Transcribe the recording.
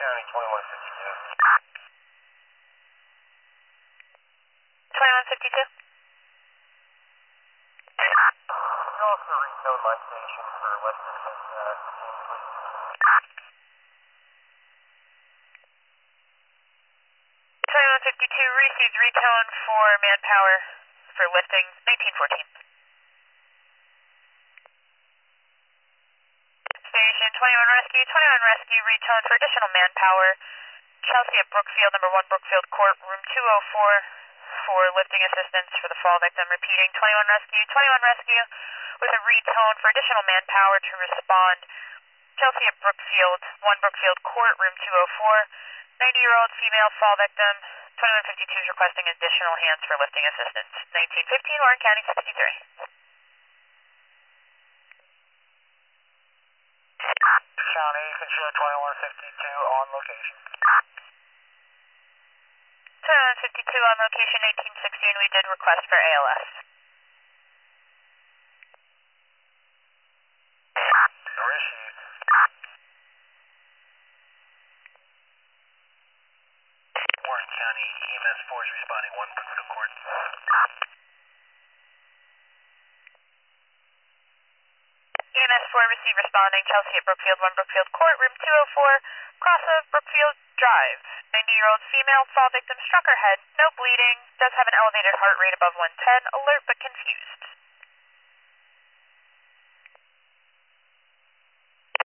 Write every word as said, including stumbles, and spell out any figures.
County, twenty-one fifty-two. twenty-one fifty-two. Can you also retone my station for Western uh, twenty-one fifty-two received retone for manpower for lifting nineteen fourteen. Station twenty-one Rescue, twenty-one Rescue retone for additional manpower. Chelsea at Brookfield, number one Brookfield Court, room two oh four for lifting assistance for the fall victim. Repeating, twenty-one Rescue, twenty-one Rescue with a retone for additional manpower to respond. Chelsea at Brookfield, one Brookfield Court, room two oh four. ninety-year-old female fall victim. twenty-one fifty-two is requesting additional hands for lifting assistance. nineteen fifteen, Warren County, sixty-three. County, you can show twenty-one fifty-two on location. twenty-one fifty-two on location, eighteen sixteen, we did request for A L S. Received. Warren County, E M S four is responding, one Brookfield Court. E M S four received responding, Chelsea at Brookfield, one Brookfield Court, room two oh four, cross of Brookfield Drive. ninety-year-old female fall victim struck her head, no bleeding, does have an elevated heart rate above one ten, alert but confused.